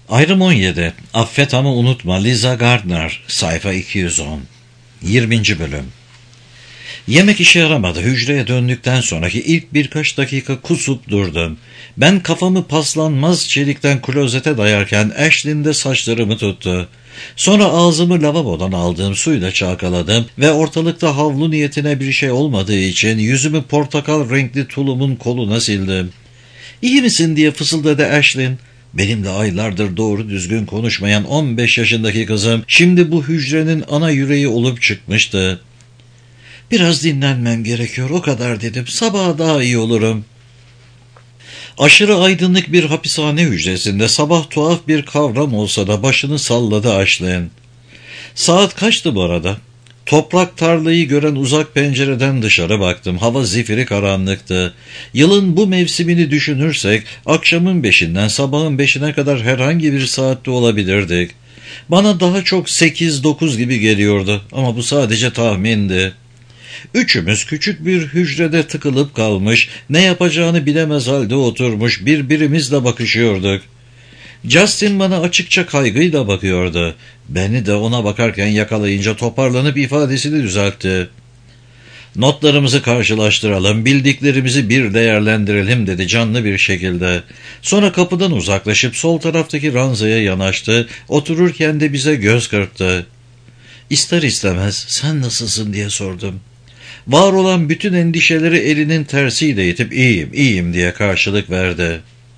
Ayrım 17. Affet ama unutma. Liza Gardner. Sayfa 210. 20. bölüm. Yemek işe yaramadı. Hücreye döndükten sonraki ilk birkaç dakika kusup durdum. Ben kafamı paslanmaz çelikten klozete dayarken Ashlyn de saçlarımı tuttu. Sonra ağzımı lavabodan aldığım suyla çalkaladım ve ortalıkta havlu niyetine bir şey olmadığı için yüzümü portakal renkli tulumun koluna sildim. "İyi misin?" diye fısıldadı Ashlyn. Benimle aylardır doğru düzgün konuşmayan 15 yaşındaki kızım şimdi bu hücrenin ana yüreği olup çıkmıştı. "Biraz dinlenmem gerekiyor, o kadar" dedim. "Sabaha daha iyi olurum." Aşırı aydınlık bir hapishane hücresinde sabah tuhaf bir kavram olsa da başını salladı Ashlyn. Saat kaçtı bu arada? Toprak tarlayı gören uzak pencereden dışarı baktım. Hava zifiri karanlıktı. Yılın bu mevsimini düşünürsek akşamın 5'inden sabahın 5'ine kadar herhangi bir saatte olabilirdik. Bana daha çok 8-9 gibi geliyordu ama bu sadece tahmindi. Üçümüz küçük bir hücrede tıkılıp kalmış, ne yapacağını bilemez halde oturmuş birbirimizle bakışıyorduk. Justin bana açıkça kaygıyla bakıyordu. Beni de ona bakarken yakalayınca toparlanıp ifadesini düzeltti. "Notlarımızı karşılaştıralım, bildiklerimizi bir değerlendirelim" dedi canlı bir şekilde. Sonra kapıdan uzaklaşıp sol taraftaki ranzaya yanaştı, otururken de bize göz kırptı. İster istemez "Sen nasılsın?" diye sordum. Var olan bütün endişeleri elinin tersiyle itip iyiyim diye karşılık verdi.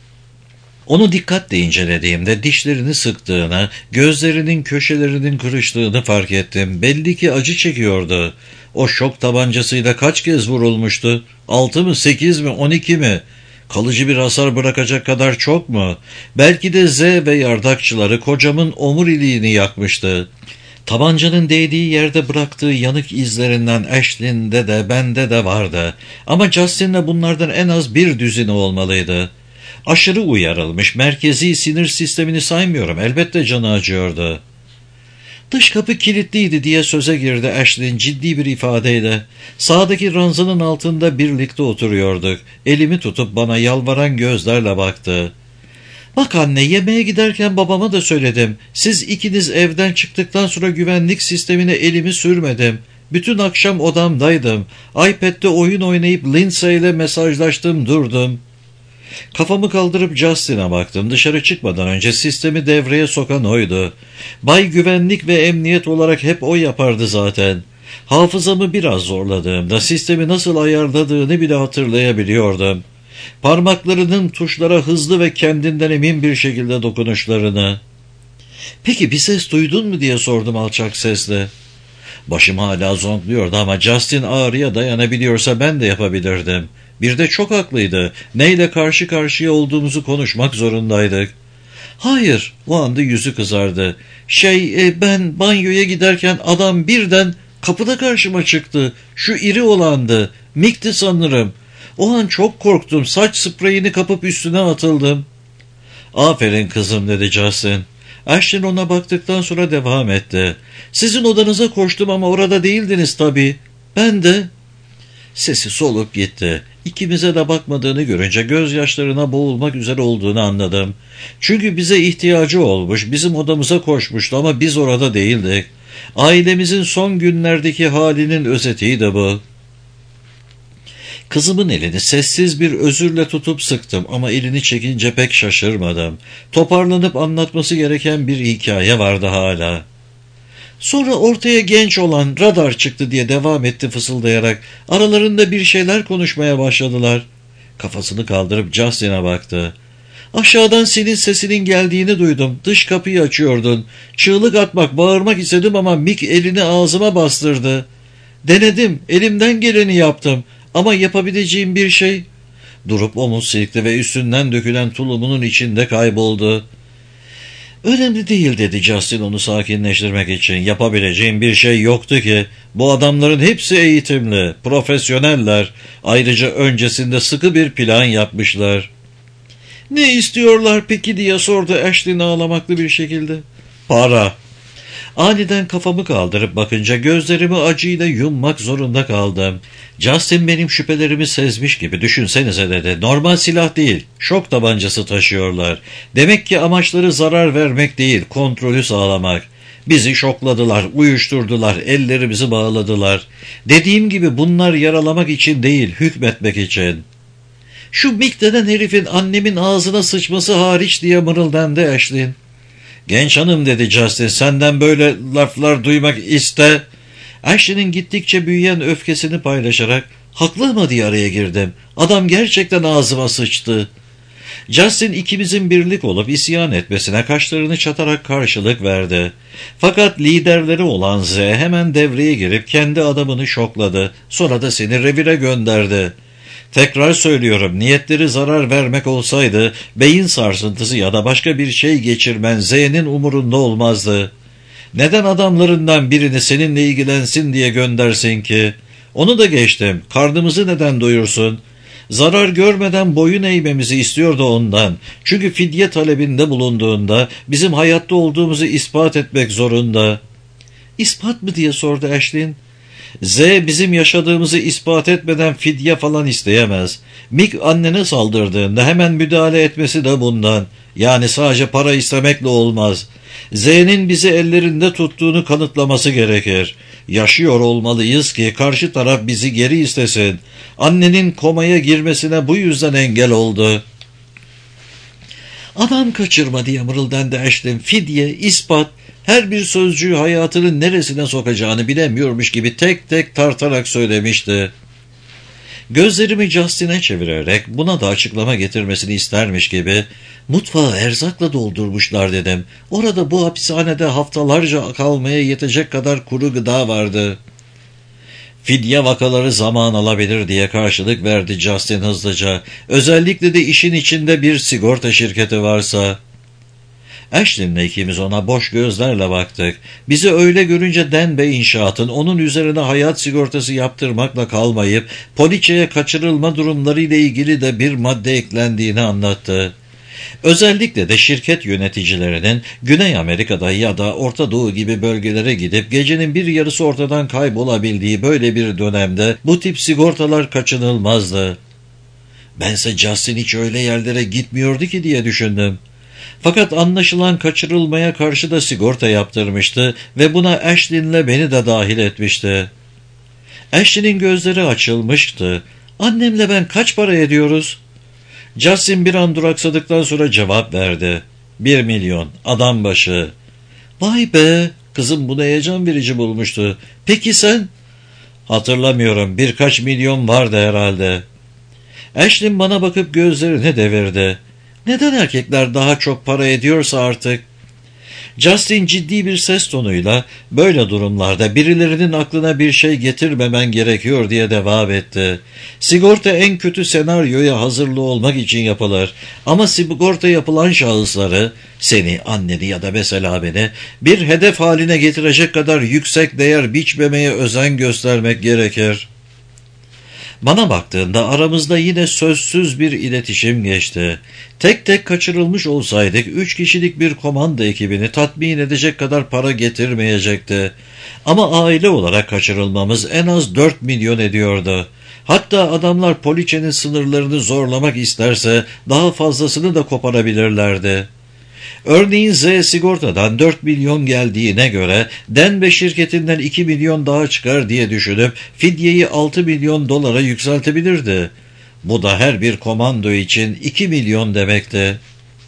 Onu dikkatle incelediğimde dişlerini sıktığını, gözlerinin köşelerinin kırıştığını fark ettim. Belli ki acı çekiyordu. O şok tabancasıyla kaç kez vurulmuştu? 6 mı, 8 mi, 12 mi? Kalıcı bir hasar bırakacak kadar çok mu? Belki de Z ve yardakçıları kocamın omuriliğini yakmıştı. Tabancanın değdiği yerde bıraktığı yanık izlerinden Ashlyn'de de bende de vardı. Ama Justin'le bunlardan en az bir düzine olmalıydı. Aşırı uyarılmış merkezi sinir sistemini saymıyorum. Elbette canı acıyordu. "Dış kapı kilitliydi" diye söze girdi Ashlyn ciddi bir ifadeyle. Sağdaki ranzanın altında birlikte oturuyorduk. Elimi tutup bana yalvaran gözlerle baktı. "Bak anne, yemeğe giderken babama da söyledim. Siz ikiniz evden çıktıktan sonra güvenlik sistemine elimi sürmedim. Bütün akşam odamdaydım. iPad'de oyun oynayıp Lindsay ile mesajlaştım durdum." Kafamı kaldırıp Justin'a baktım. Dışarı çıkmadan önce sistemi devreye sokan oydu. Bay Güvenlik ve Emniyet olarak hep o yapardı zaten. Hafızamı biraz zorladığımda sistemi nasıl ayarladığını bile hatırlayabiliyordum. Parmaklarının tuşlara hızlı ve kendinden emin bir şekilde dokunuşlarını. "Peki bir ses duydun mu?" diye sordum alçak sesle. Başım hala zonkluyordu ama Justin ağrıya dayanabiliyorsa ben de yapabilirdim. Bir de çok haklıydı. Neyle karşı karşıya olduğumuzu konuşmak zorundaydık. "Hayır." O anda yüzü kızardı. Ben banyoya giderken adam birden kapıda karşıma çıktı. Şu iri olandı. Mick'ti sanırım. O an çok korktum. Saç spreyini kapıp üstüne atıldım." "Aferin kızım" dedi Justin. Ashlyn ona baktıktan sonra devam etti. "Sizin odanıza koştum ama orada değildiniz tabii. Ben de..." Sesi solup gitti. İkimize de bakmadığını görünce gözyaşlarına boğulmak üzere olduğunu anladım. Çünkü bize ihtiyacı olmuş, bizim odamıza koşmuştu ama biz orada değildik. Ailemizin son günlerdeki halinin özetiydi bu. Kızımın elini sessiz bir özürle tutup sıktım ama elini çekince pek şaşırmadım. Toparlanıp anlatması gereken bir hikaye vardı hala. "Sonra ortaya genç olan Radar çıktı" diye devam etti fısıldayarak. "Aralarında bir şeyler konuşmaya başladılar." Kafasını kaldırıp Justin'a baktı. "Aşağıdan senin sesinin geldiğini duydum. Dış kapıyı açıyordun. Çığlık atmak, bağırmak istedim ama Mick elini ağzıma bastırdı. Denedim, elimden geleni yaptım ama yapabileceğim bir şey..." Durup omuz silkti ve üstünden dökülen tulumunun içinde kayboldu. "Önemli değil" dedi Justin onu sakinleştirmek için. "Yapabileceğim bir şey yoktu ki. Bu adamların hepsi eğitimli, profesyoneller. Ayrıca öncesinde sıkı bir plan yapmışlar." "Ne istiyorlar peki?" diye sordu Ashlyn ağlamaklı bir şekilde. "Para." Aniden kafamı kaldırıp bakınca gözlerimi acıyla yummak zorunda kaldım. Justin benim şüphelerimi sezmiş gibi, düşünsenize dedi. Normal silah değil, şok tabancası taşıyorlar. Demek ki amaçları zarar vermek değil, kontrolü sağlamak. Bizi şokladılar, uyuşturdular, ellerimizi bağladılar. Dediğim gibi bunlar yaralamak için değil, hükmetmek için. Şu Mick denen herifin annemin ağzına sıçması hariç diye mırıldandı Ashley. Genç hanım dedi Justin, senden böyle laflar duymak iste. Ashley'nin gittikçe büyüyen öfkesini paylaşarak, haklı mı diye araya girdim. Adam gerçekten ağzıma sıçtı. Justin ikimizin birlik olup isyan etmesine kaşlarını çatarak karşılık verdi. Fakat liderleri olan Z hemen devreye girip kendi adamını şokladı. Sonra da seni revire gönderdi. Tekrar söylüyorum, niyetleri zarar vermek olsaydı beyin sarsıntısı ya da başka bir şey geçirmen Z'nin umurunda olmazdı. Neden adamlarından birini seninle ilgilensin diye göndersin ki? Onu da geçtim, karnımızı neden doyursun? Zarar görmeden boyun eğmemizi istiyordu ondan. Çünkü fidye talebinde bulunduğunda bizim hayatta olduğumuzu ispat etmek zorunda. İspat mı diye sordu Ashley. Z bizim yaşadığımızı ispat etmeden fidye falan isteyemez. Mick annene saldırdığında hemen müdahale etmesi de bundan. Yani sadece para istemekle olmaz. Z'nin bizi ellerinde tuttuğunu kanıtlaması gerekir. Yaşıyor olmalıyız ki karşı taraf bizi geri istesin. Annenin komaya girmesine bu yüzden engel oldu. Adam kaçırma diye mırıldandı Ashley. Fidye, ispat, her bir sözcüğü hayatının neresine sokacağını bilemiyormuş gibi tek tek tartarak söylemişti. Gözlerimi Justin'e çevirerek buna da açıklama getirmesini istermiş gibi, mutfağı erzakla doldurmuşlar dedim. Orada bu hapishanede haftalarca kalmaya yetecek kadar kuru gıda vardı. Fidye vakaları zaman alabilir diye karşılık verdi Justin hızlıca. Özellikle de işin içinde bir sigorta şirketi varsa. Ashley'le ikimiz ona boş gözlerle baktık. Bizi öyle görünce Dan Bey İnşaat'ın onun üzerine hayat sigortası yaptırmakla kalmayıp poliçeye kaçırılma durumlarıyla ilgili de bir madde eklendiğini anlattı. Özellikle de şirket yöneticilerinin Güney Amerika'da ya da Orta Doğu gibi bölgelere gidip gecenin bir yarısı ortadan kaybolabildiği böyle bir dönemde bu tip sigortalar kaçınılmazdı. Bense Justin hiç öyle yerlere gitmiyordu ki diye düşündüm. Fakat anlaşılan kaçırılmaya karşı da sigorta yaptırmıştı ve buna Ashley'le beni de dahil etmişti. Ashley'nin gözleri açılmıştı. Annemle ben kaç para ediyoruz? Justin bir an duraksadıktan sonra cevap verdi. 1 milyon, adam başı. Vay be, kızım bunu heyecan verici bulmuştu. Peki sen? Hatırlamıyorum, birkaç milyon vardı herhalde. Ashley bana bakıp gözlerini devirdi. Neden erkekler daha çok para ediyorsa artık? Justin ciddi bir ses tonuyla böyle durumlarda birilerinin aklına bir şey getirmemen gerekiyor diye devam etti. Sigorta en kötü senaryoya hazırlı olmak için yapılır. Ama sigorta yapılan şahısları, seni, anneni ya da mesela beni, bir hedef haline getirecek kadar yüksek değer biçmemeye özen göstermek gerekir. Bana baktığında aramızda yine sözsüz bir iletişim geçti. Tek tek kaçırılmış olsaydık 3 kişilik bir komando ekibini tatmin edecek kadar para getirmeyecekti. Ama aile olarak kaçırılmamız en az 4 milyon ediyordu. Hatta adamlar poliçenin sınırlarını zorlamak isterse daha fazlasını da koparabilirlerdi. Örneğin Z sigortadan 4 milyon geldiğine göre Denbe şirketinden 2 milyon daha çıkar diye düşünüp fidyeyi 6 milyon dolara yükseltebilirdi. Bu da her bir komando için 2 milyon demekti.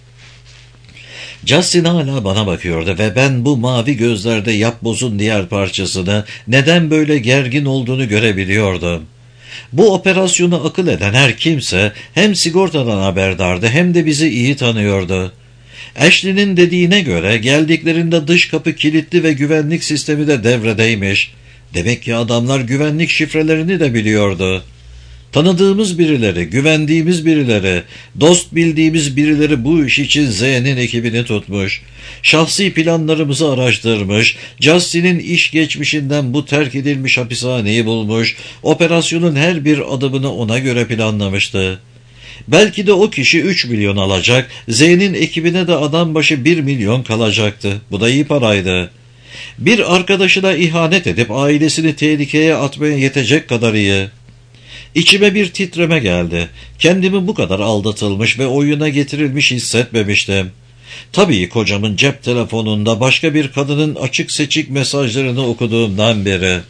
Justin hala bana bakıyordu ve ben bu mavi gözlerde yapbozun diğer parçasını neden böyle gergin olduğunu görebiliyordum. Bu operasyonu akıl eden her kimse hem sigortadan haberdardı hem de bizi iyi tanıyordu. Ashley'nin dediğine göre geldiklerinde dış kapı kilitli ve güvenlik sistemi de devredeymiş. Demek ki adamlar güvenlik şifrelerini de biliyordu. Tanıdığımız birileri, güvendiğimiz birileri, dost bildiğimiz birileri bu iş için Z'nin ekibini tutmuş. Şahsi planlarımızı araştırmış, Justin'in iş geçmişinden bu terk edilmiş hapishaneyi bulmuş, operasyonun her bir adımını ona göre planlamıştı. Belki de o kişi 3 milyon alacak, Z'nin ekibine de adam başı 1 milyon kalacaktı. Bu da iyi paraydı. Bir arkadaşına ihanet edip ailesini tehlikeye atmaya yetecek kadar iyi. İçime bir titreme geldi. Kendimi bu kadar aldatılmış ve oyuna getirilmiş hissetmemiştim. Tabii kocamın cep telefonunda başka bir kadının açık seçik mesajlarını okuduğumdan beri.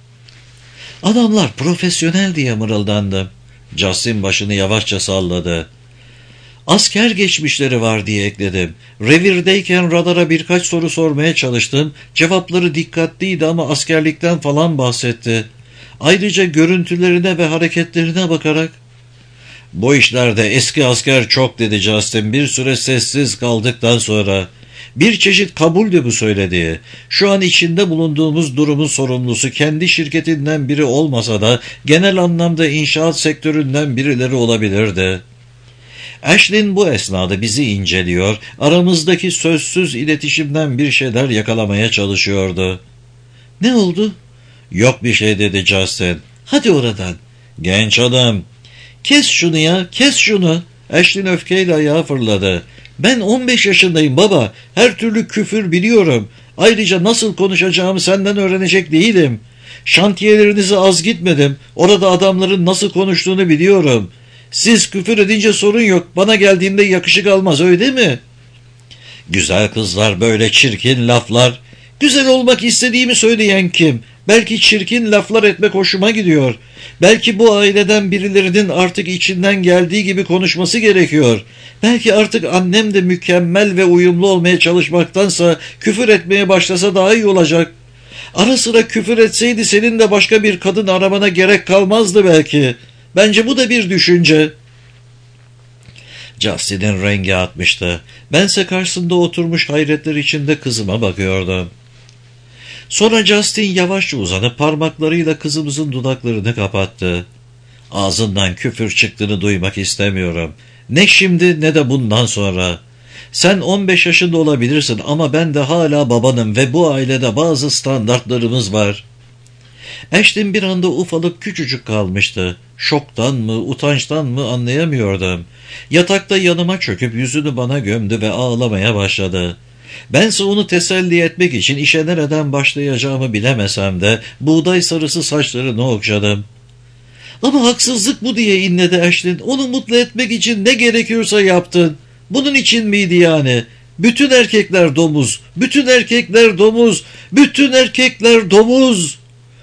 Adamlar profesyonel diye mırıldandım. Justin başını yavaşça salladı. Asker geçmişleri var diye ekledim. Revirdeyken radara birkaç soru sormaya çalıştım. Cevapları dikkatliydi ama askerlikten falan bahsetti. Ayrıca görüntülerine ve hareketlerine bakarak "Bu işlerde eski asker çok," dedi Justin bir süre sessiz kaldıktan sonra. Bir çeşit kabuldü bu söylediği. Şu an içinde bulunduğumuz durumun sorumlusu kendi şirketinden biri olmasa da genel anlamda inşaat sektöründen birileri olabilirdi. Ashlyn bu esnada bizi inceliyor, aramızdaki sözsüz iletişimden bir şeyler yakalamaya çalışıyordu. "Ne oldu?" "Yok bir şey," dedi Justin. "Hadi oradan." "Genç adam." "Kes şunu ya, kes şunu." Ashlyn öfkeyle ayağa fırladı. "Ben 15 yaşındayım baba. Her türlü küfür biliyorum. Ayrıca nasıl konuşacağımı senden öğrenecek değilim. Şantiyelerinize az gitmedim. Orada adamların nasıl konuştuğunu biliyorum. Siz küfür edince sorun yok. Bana geldiğimde yakışık almaz, öyle mi?" "Güzel kızlar böyle çirkin laflar." "Güzel olmak istediğimi söyleyen kim? Belki çirkin laflar etmek hoşuma gidiyor. Belki bu aileden birilerinin artık içinden geldiği gibi konuşması gerekiyor. Belki artık annem de mükemmel ve uyumlu olmaya çalışmaktansa küfür etmeye başlasa daha iyi olacak. Ara sıra küfür etseydi senin de başka bir kadın aramana gerek kalmazdı belki. Bence bu da bir düşünce." Justin'in rengi atmıştı. Bense karşısında oturmuş hayretler içinde kızıma bakıyordum. Sonra Justin yavaşça uzanıp parmaklarıyla kızımızın dudaklarını kapattı. "Ağzından küfür çıktığını duymak istemiyorum. Ne şimdi ne de bundan sonra. Sen 15 yaşında olabilirsin ama ben de hala babanım ve bu ailede bazı standartlarımız var." Ashlyn bir anda ufalık küçücük kalmıştı. Şoktan mı, utançtan mı anlayamıyordum. Yatakta yanıma çöküp yüzünü bana gömdü ve ağlamaya başladı. Bense onu teselli etmek için işe nereden başlayacağımı bilemesem de buğday sarısı saçlarını okşadım. "Ama haksızlık bu," diye inledi Ashlyn. "Onu mutlu etmek için ne gerekiyorsa yaptın. Bunun için miydi yani? Bütün erkekler domuz, bütün erkekler domuz, bütün erkekler domuz."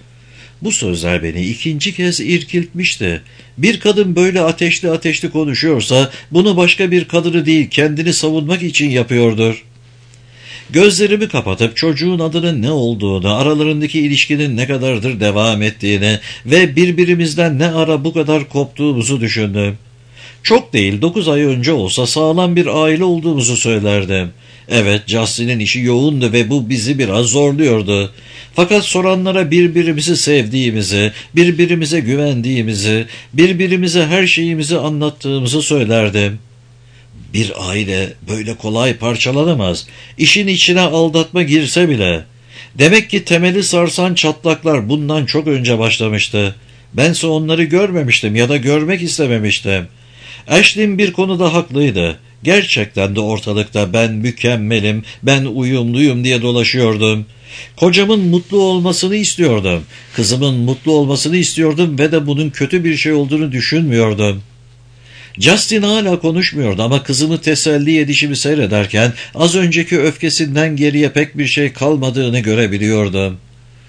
Bu sözler beni ikinci kez irkiltmişti. Bir kadın böyle ateşli ateşli konuşuyorsa bunu başka bir kadını değil kendini savunmak için yapıyordur. Gözlerimi kapatıp çocuğun adının ne olduğunu, aralarındaki ilişkinin ne kadardır devam ettiğini ve birbirimizden ne ara bu kadar koptuğumuzu düşündüm. Çok değil 9 ay önce olsa sağlam bir aile olduğumuzu söylerdim. Evet, Justin'in işi yoğundu ve bu bizi biraz zorluyordu. Fakat soranlara birbirimizi sevdiğimizi, birbirimize güvendiğimizi, birbirimize her şeyimizi anlattığımızı söylerdim. Bir aile böyle kolay parçalanamaz. İşin içine aldatma girse bile. Demek ki temeli sarsan çatlaklar bundan çok önce başlamıştı. Bense onları görmemiştim ya da görmek istememiştim. Ashlyn bir konuda haklıydı. Gerçekten de ortalıkta ben mükemmelim, ben uyumluyum diye dolaşıyordum. Kocamın mutlu olmasını istiyordum. Kızımın mutlu olmasını istiyordum ve de bunun kötü bir şey olduğunu düşünmüyordum. Justin hala konuşmuyordu ama kızımı teselli edişimi seyrederken az önceki öfkesinden geriye pek bir şey kalmadığını görebiliyordum.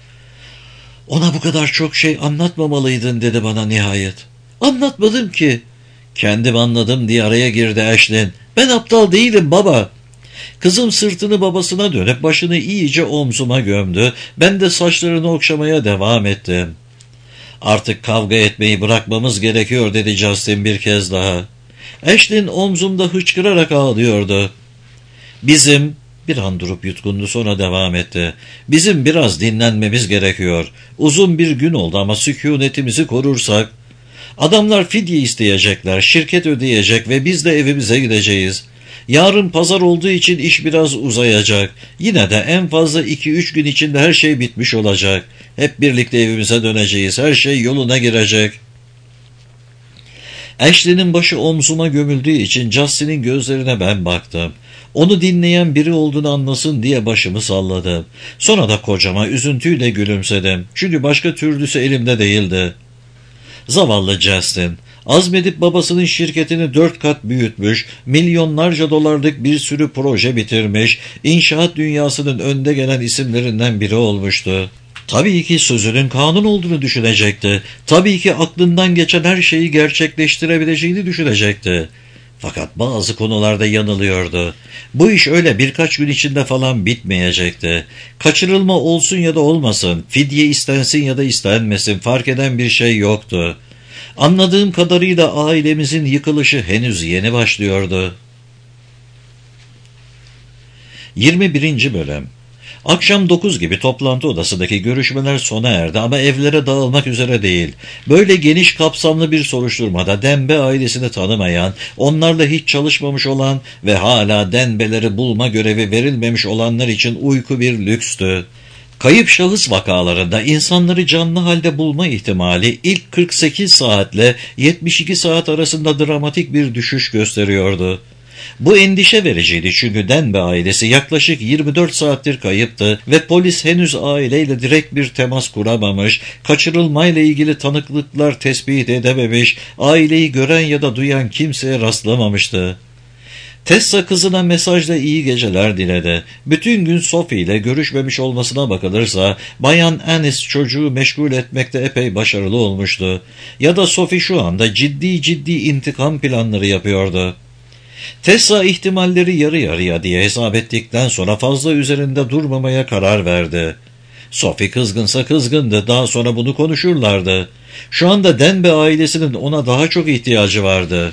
"Ona bu kadar çok şey anlatmamalıydın," dedi bana nihayet. "Anlatmadım ki." "Kendim anladım," diye araya girdi Ashlyn. "Ben aptal değilim baba." Kızım sırtını babasına dönüp başını iyice omzuma gömdü. Ben de saçlarını okşamaya devam ettim. "Artık kavga etmeyi bırakmamız gerekiyor," dedi Justin bir kez daha. Ashlyn omzumda hıçkırarak ağlıyordu. Bir an durup yutkundu, sonra devam etti. "Bizim biraz dinlenmemiz gerekiyor. Uzun bir gün oldu ama sükunetimizi korursak. Adamlar fidye isteyecekler, şirket ödeyecek ve biz de evimize gideceğiz. Yarın pazar olduğu için iş biraz uzayacak. Yine de en fazla 2-3 gün içinde her şey bitmiş olacak. Hep birlikte evimize döneceğiz. Her şey yoluna girecek." Ashley'nin başı omzuma gömüldüğü için Justin'in gözlerine ben baktım. Onu dinleyen biri olduğunu anlasın diye başımı salladım. Sonra da kocama üzüntüyle gülümsedim. Çünkü başka türlüsü elimde değildi. Zavallı Justin, azmedip babasının şirketini 4 kat büyütmüş, milyonlarca dolarlık bir sürü proje bitirmiş, inşaat dünyasının önde gelen isimlerinden biri olmuştu. Tabii ki sözünün kanun olduğunu düşünecekti. Tabii ki aklından geçen her şeyi gerçekleştirebileceğini düşünecekti. Fakat bazı konularda yanılıyordu. Bu iş öyle birkaç gün içinde falan bitmeyecekti. Kaçırılma olsun ya da olmasın, fidye istensin ya da istenmesin fark eden bir şey yoktu. Anladığım kadarıyla ailemizin yıkılışı henüz yeni başlıyordu. 21. Bölüm. Akşam 9 gibi toplantı odasındaki görüşmeler sona erdi ama evlere dağılmak üzere değil. Böyle geniş kapsamlı bir soruşturmada Denbe ailesini tanımayan, onlarla hiç çalışmamış olan ve hala Denbe'leri bulma görevi verilmemiş olanlar için uyku bir lükstü. Kayıp şahıs vakalarında insanları canlı halde bulma ihtimali ilk 48 saatle 72 saat arasında dramatik bir düşüş gösteriyordu. Bu endişe vericiydi çünkü Denbe ailesi yaklaşık 24 saattir kayıptı ve polis henüz aileyle direkt bir temas kuramamış, kaçırılmayla ilgili tanıklıklar tespit edememiş, aileyi gören ya da duyan kimseye rastlamamıştı. Tessa kızına mesajla iyi geceler diledi. Bütün gün Sophie ile görüşmemiş olmasına bakılırsa Bayan Annis çocuğu meşgul etmekte epey başarılı olmuştu. Ya da Sophie şu anda ciddi intikam planları yapıyordu. Tessa ihtimalleri yarı yarıya diye hesap ettikten sonra fazla üzerinde durmamaya karar verdi. Sophie kızgınsa kızgındı, daha sonra bunu konuşurlardı. Şu anda Denbe ailesinin ona daha çok ihtiyacı vardı.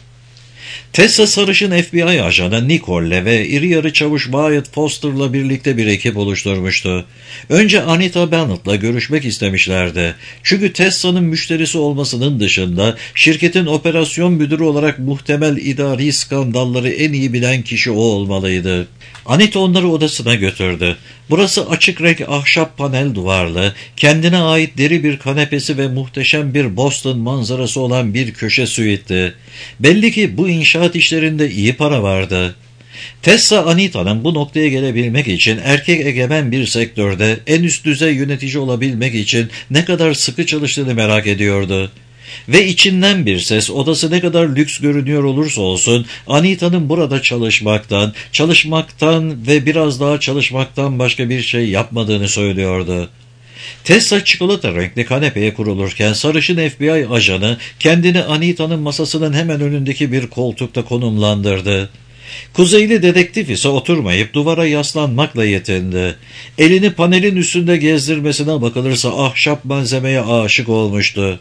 Tessa sarışın FBI ajanı Nicole'le ve iri yarı çavuş Wyatt Foster'la birlikte bir ekip oluşturmuştu. Önce Anita Bennett'la görüşmek istemişlerdi. Çünkü Tessa'nın müşterisi olmasının dışında şirketin operasyon müdürü olarak muhtemel idari skandalları en iyi bilen kişi o olmalıydı. Anita onları odasına götürdü. Burası açık renk ahşap panel duvarlı, kendine ait deri bir kanepesi ve muhteşem bir Boston manzarası olan bir köşe suite'ti. Belli ki bu inşaat işlerinde iyi para vardı. Tessa Anita'nın bu noktaya gelebilmek için erkek egemen bir sektörde en üst düzey yönetici olabilmek için ne kadar sıkı çalıştığını merak ediyordu. Ve içinden bir ses odası ne kadar lüks görünüyor olursa olsun Anita'nın burada çalışmaktan ve biraz daha çalışmaktan başka bir şey yapmadığını söylüyordu. Tessa çikolata renkli kanepeye kurulurken sarışın FBI ajanı kendini Anita'nın masasının hemen önündeki bir koltukta konumlandırdı. Kuzeyli dedektif ise oturmayıp duvara yaslanmakla yetindi. Elini panelin üstünde gezdirmesine bakılırsa ahşap malzemeye aşık olmuştu.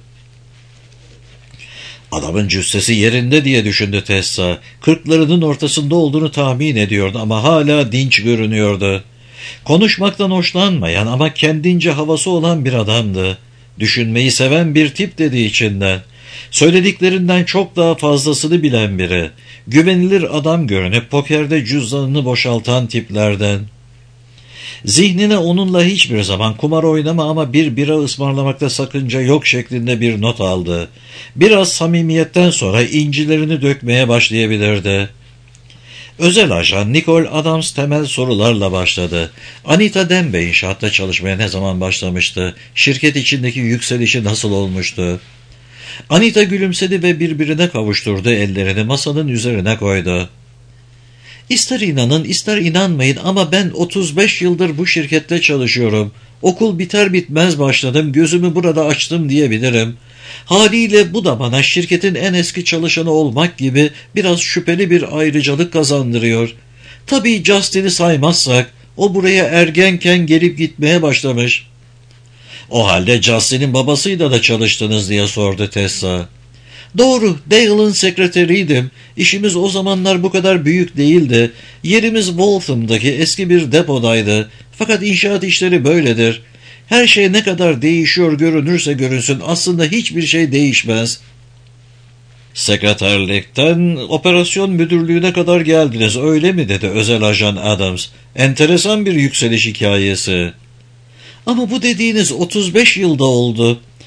Adamın cüssesi yerinde diye düşündü Tessa. 40'larının ortasında olduğunu tahmin ediyordu ama hala dinç görünüyordu. Konuşmaktan hoşlanmayan ama kendince havası olan bir adamdı. Düşünmeyi seven bir tip dedi içinden. Söylediklerinden çok daha fazlasını bilen biri. Güvenilir adam görünüp pokerde cüzdanını boşaltan tiplerden. Zihnine onunla hiçbir zaman kumar oynama ama bir bira ısmarlamakta sakınca yok şeklinde bir not aldı. Biraz samimiyetten sonra incilerini dökmeye başlayabilirdi. Özel ajan Nicole Adams temel sorularla başladı. Anita Denbe inşaatta çalışmaya ne zaman başlamıştı? Şirket içindeki yükselişi nasıl olmuştu? Anita gülümsedi ve birbirine kavuşturdu, ellerini masanın üzerine koydu. İster inanın ister inanmayın ama ben 35 yıldır bu şirkette çalışıyorum. Okul biter bitmez başladım, gözümü burada açtım diyebilirim. Haliyle bu da bana şirketin en eski çalışanı olmak gibi biraz şüpheli bir ayrıcalık kazandırıyor. Tabii Justin'i saymazsak, o buraya ergenken gelip gitmeye başlamış. O halde Justin'in babasıyla da çalıştınız diye sordu Tessa. Doğru, Dale'ın sekreteriydim. İşimiz o zamanlar bu kadar büyük değildi. Yerimiz Waltham'daki eski bir depodaydı. Fakat inşaat işleri böyledir. Her şey ne kadar değişiyor görünürse görünsün aslında hiçbir şey değişmez. Sekreterlikten operasyon müdürlüğüne kadar geldiniz öyle mi dedi özel ajan Adams. Enteresan bir yükseliş hikayesi. Ama bu dediğiniz 35 yılda oldu.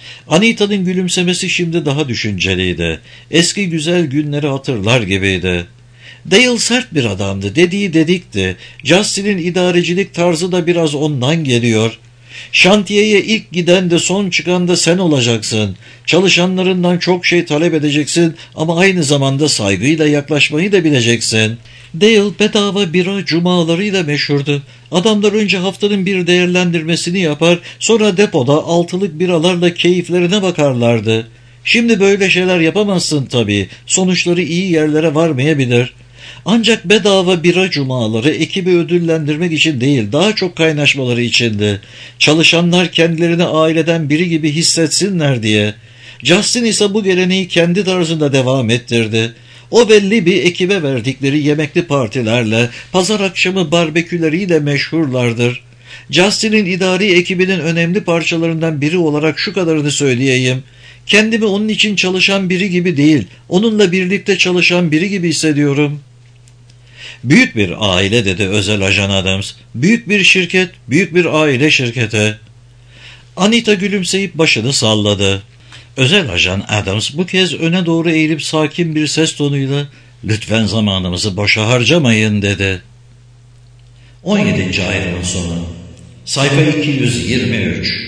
Anita'nın gülümsemesi şimdi daha düşünceliydi. Eski güzel günleri hatırlar gibiydi. Dale sert bir adamdı, dediği dedikti. Justin'in idarecilik tarzı da biraz ondan geliyor. Şantiyeye ilk giden de son çıkan da sen olacaksın. Çalışanlarından çok şey talep edeceksin ama aynı zamanda saygıyla yaklaşmayı da bileceksin. Dale bedava bira cumalarıyla meşhurdu. Adamlar önce haftanın bir değerlendirmesini yapar, sonra depoda altılık biralarla keyiflerine bakarlardı. Şimdi böyle şeyler yapamazsın tabii. Sonuçları iyi yerlere varmayabilir. Ancak bedava bira cumaları ekibi ödüllendirmek için değil, daha çok kaynaşmaları içindi. Çalışanlar kendilerini aileden biri gibi hissetsinler diye. Justin ise bu geleneği kendi tarzında devam ettirdi. O belli bir ekibe verdikleri yemekli partilerle, pazar akşamı barbeküleriyle meşhurlardır. Justin'in idari ekibinin önemli parçalarından biri olarak şu kadarını söyleyeyim. Kendimi onun için çalışan biri gibi değil, onunla birlikte çalışan biri gibi hissediyorum. Büyük bir aile dedi özel ajan Adams. Büyük bir şirket, büyük bir aile şirketi. Anita gülümseyip başını salladı. Özel ajan Adams bu kez öne doğru eğilip sakin bir ses tonuyla "Lütfen zamanımızı boşa harcamayın" dedi. 17. ayrımın sonu. Sayfa 223.